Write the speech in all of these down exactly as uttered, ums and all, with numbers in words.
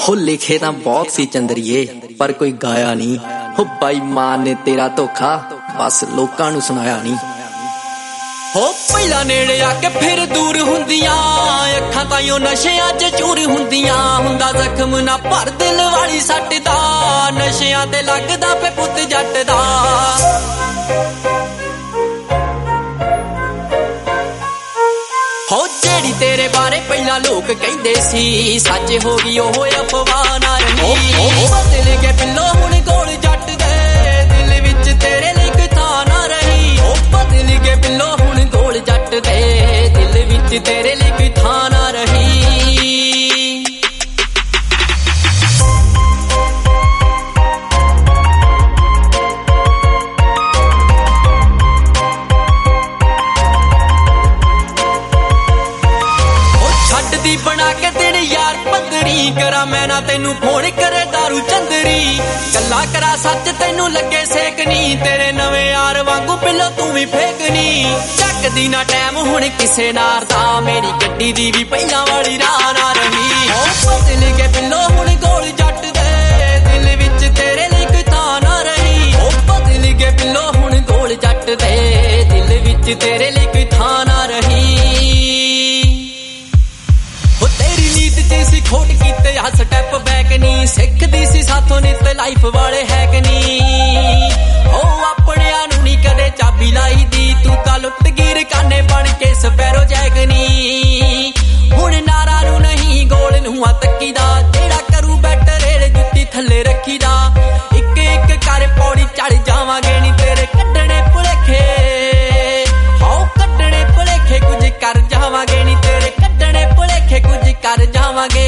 हो लिखे तां बहुत सी चंदरिए पर कोई गाया नहीं। हो बाई मां ने तेरा धोखा बस लोकां नूं सुनाया नहीं। हो पहला नेड़े आके फिर दूर हुंदियां अखां ताईं नशियां च चूर हुंदियां। हुंदा जख्म ना भर दिल वाली सट दा नशियां ते लगदा पे पुत जट दा। हो जेड़ी तेरे बारे पहला लोग कहंदे सी सच हो गई ओह अफवाह ना रही। बदल के पिल्लो हुण गोल जट दे दिल विच तेरे लिए कोई थां ना रही। ओ बदल के पिल्लो हुण गोल जट दे दिल विच तेरे लिए कोई थां ना रही। बना के दिन यार पगड़ी करा मैं ना तेनू फोन करे दारू चंदरी गल्ला करा सच तेनू लगे सेकनी तेरे नवे यार वांगू पिल्लो तू भी फेकनी। चकदी ना टाइम हुण किसे नार दा मेरी गड्डी दी भी पहला वाली राह ना रही। ओ बदल के पिल्लो हुण गोल जट दे दिल विच तेरे लिए कोई थां ना रही। ओ बदल के पिल्लो हुण गोल जट दे दिल विच तेरे लिए कोई थां ना रही। खोट कीते आ स्टैप बैक नी सिखदी सी साथों नित लाइफ वाले है कि नी। ओ अपनियां नूं नी कदे चाबी लाई दी तू तां लुट गिर काने बन के स्पैरो जैक नी। हुण नारा नूं नहीं गोल नूं तक्की दा जेड़ा करू बैठ रेड़ जुत्ती थल्ले रखी दा। इक इक कर पौड़ी चढ़ जावांगे नी तेरे कड्डणे भुलेखे। हाओ कड्डणे भुलेखे कुछ कर जावांगे नी तेरे कड्डणे भुलेखे कुछ कर जावांगे।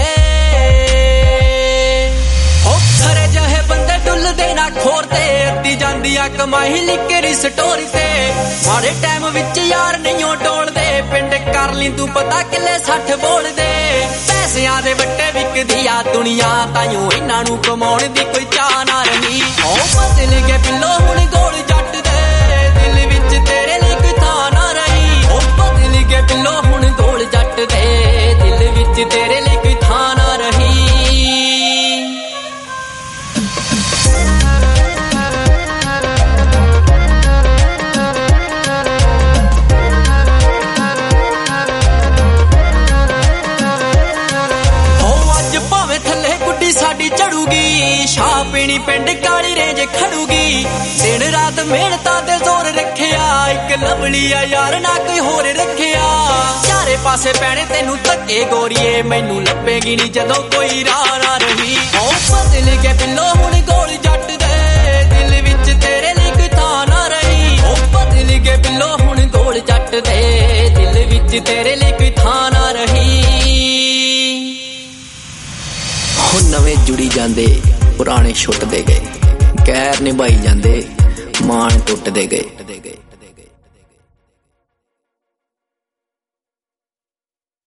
कमाई लिखरी स्टोरी ते माड़े टाइम विच यार नहीं टोलदे पिंड कर ली तू पता किले सठ बोल दे। पैसियां दे बट्टे विकदी आ दुनिया ताइयों इन्हां नूं कमाउण दी कोई चाह ना रही। ओ बदल के पिल्लो हुण गोल जट दे दिल विच तेरे लिए कोई थां ना रही। ओ बदल के पिल्लो हुण गोल जट दे दिल विच तेरे लिए कोई थां ना रही। साडी चढ़ूगी शाह पीनी पिंड काली रेंज खड़ूगी दिन रात मेहनता ते जोर रखिया एक लवलिया यार ना कोई होर रखिया। चारे पासे पैने तेनू धक्के गोरीए मैनू लभेगी नी जदों कोई राह ना रही। ओ बदल के पिल्लो हुण गोल जट दे दिल विच तेरे लिए कोई थां ना रही। ओ बदल के पिल्लो हुण गोल जट दे दिल विच तेरे लिए कोई थां ना रही। नवें जुड़ी जांदे पुराने छुटदे गए गैर निभाई जांदे मान टुटदे गए।